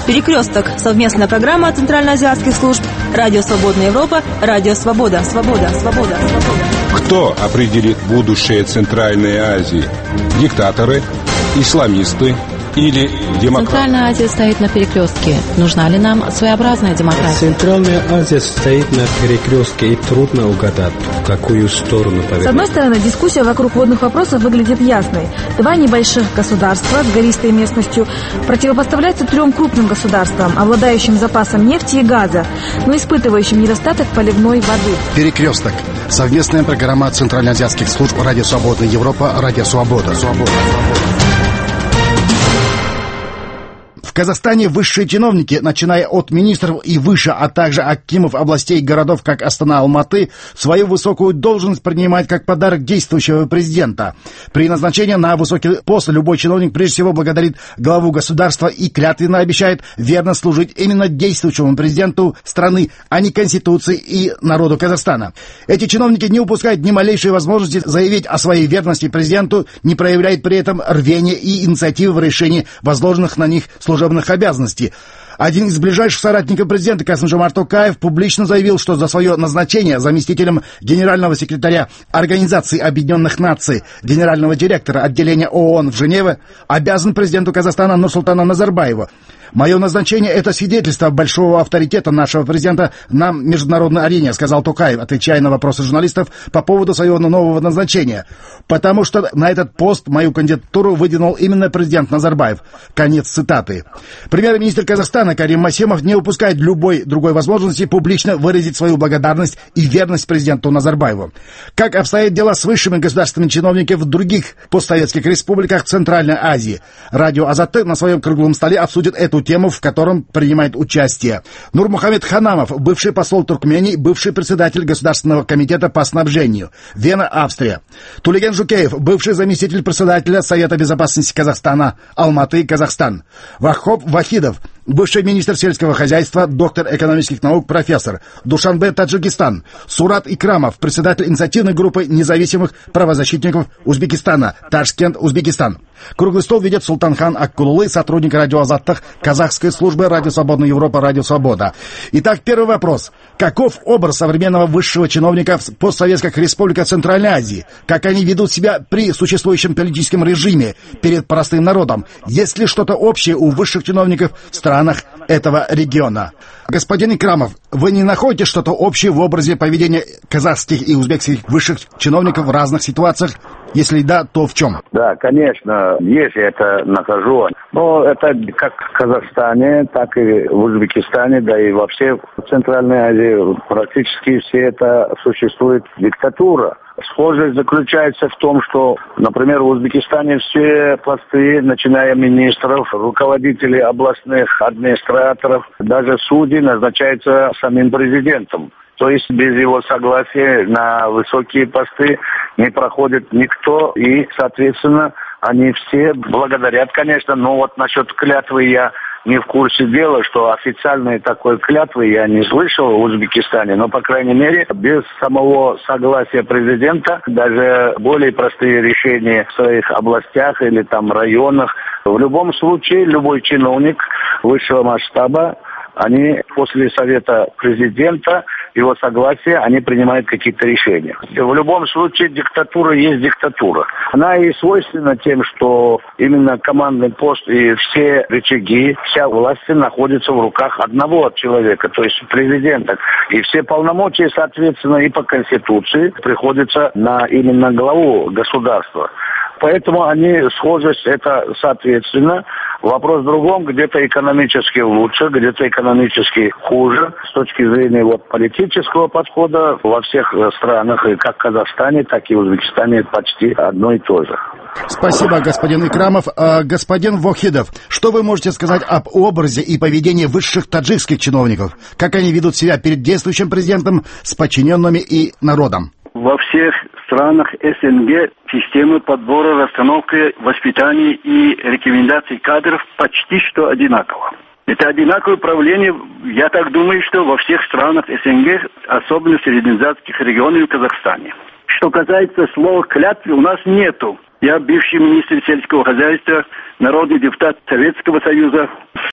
Перекресток. Совместная программа центральноазиатских служб. Радио Свободная Европа. Радио Свобода. Свобода. Свобода. Свобода. Кто определит будущее Центральной Азии? Диктаторы? Исламисты? Или демократы? Центральная Азия стоит на перекрестке. Нужна ли нам своеобразная демократия? Центральная Азия стоит на перекрестке, и трудно угадать, в какую сторону повернуть. С одной стороны, дискуссия вокруг водных вопросов выглядит ясной. Два небольших государства с гористой местностью противопоставляются трем крупным государствам, обладающим запасом нефти и газа, но испытывающим недостаток поливной воды. Перекресток. Совместная программа центральноазиатских служб Радио Свободная Европа, Радио Свобода. В Казахстане высшие чиновники, начиная от министров и выше, а также акимов областей и городов, как Астана, Алматы, свою высокую должность принимают как подарок действующего президента. При назначении на высокий пост любой чиновник прежде всего благодарит главу государства и клятвенно обещает верно служить именно действующему президенту страны, а не Конституции и народу Казахстана. Эти чиновники не упускают ни малейшей возможности заявить о своей верности президенту, не проявляют при этом рвения и инициативы в решении возложенных на них служебных обязанностей. Один из ближайших соратников президента Касым-Жомарт Токаев публично заявил, что за свое назначение заместителем генерального секретаря Организации Объединенных Наций, генерального директора отделения ООН в Женеве обязан президенту Казахстана Нурсултану Назарбаеву. «Мое назначение – это свидетельство большого авторитета нашего президента на международной арене», сказал Токаев, отвечая на вопросы журналистов по поводу своего нового назначения. «Потому что на этот пост мою кандидатуру выдвинул именно президент Назарбаев». Конец цитаты. Премьер-министр Казахстана Карим Масемов не упускает любой другой возможности публично выразить свою благодарность и верность президенту Назарбаеву. Как обстоят дела с высшими государственными чиновниками в других постсоветских республиках Центральной Азии? Радио Азатты на своем круглом столе обсудит эту тему, в котором принимает участие Нурмухамед Ханамов, бывший посол Туркмении, бывший председатель Государственного комитета по снабжению, Вена, Австрия. Тулеген Жукеев, бывший заместитель председателя Совета безопасности Казахстана, Алматы, Казахстан. Вахоп Вахидов, бывший министр сельского хозяйства, доктор экономических наук, профессор, Душанбе, Таджикистан. Сурат Икрамов, председатель инициативной группы независимых правозащитников Узбекистана, Ташкент, Узбекистан. Круглый стол ведет Султанхан Аккулулы, сотрудник радио Азаттах, казахской службы Радио Свободная Европа, Радио Свобода. Итак, первый вопрос. Каков образ современного высшего чиновника в постсоветских республиках Центральной Азии? Как они ведут себя при существующем политическом режиме перед простым народом? Есть ли что-то общее у высших чиновников в странах этого региона? Господин Икрамов, вы не находите что-то общее в образе поведения казахских и узбекских высших чиновников в разных ситуациях? Если да, то в чем? Да, конечно, есть, я это нахожу. Но это как в Казахстане, так и в Узбекистане, да и вообще в Центральной Азии практически все это существует диктатура. Схожесть заключается в том, что, например, в Узбекистане все посты, начиная министров, руководителей областных администраторов, даже судьи назначаются самим президентом. То есть без его согласия на высокие посты не проходит никто, и, соответственно, они все благодарят, конечно, но вот насчет клятвы я не в курсе дела, что официальной такой клятвы я не слышал в Узбекистане, но, по крайней мере, без самого согласия президента даже более простые решения в своих областях или там районах, в любом случае любой чиновник высшего масштаба, они после совета президента, его согласия, они принимают какие-то решения. В любом случае диктатура есть диктатура. Она и свойственна тем, что именно командный пост и все рычаги, вся власть находится в руках одного человека, то есть президента. И все полномочия, соответственно, и по Конституции приходятся на именно главу государства. Поэтому они схожесть это соответственно. Вопрос в другом, где-то экономически лучше, где-то экономически хуже. С точки зрения политического подхода во всех странах, и как в Казахстане, так и в Узбекистане почти одно и то же. Спасибо, господин Икрамов. Господин Вахидов, что вы можете сказать об образе и поведении высших таджикских чиновников? Как они ведут себя перед действующим президентом, с подчиненными и народом? Во всех странах СНГ системы подбора, расстановки, воспитания и рекомендаций кадров почти что одинакова. Это одинаковое правление, я так думаю, что во всех странах СНГ, особенно в среднеазиатских регионах и в Казахстане. Что касается слова «клятвы», у нас нету. Я бывший министр сельского хозяйства, народный депутат Советского Союза.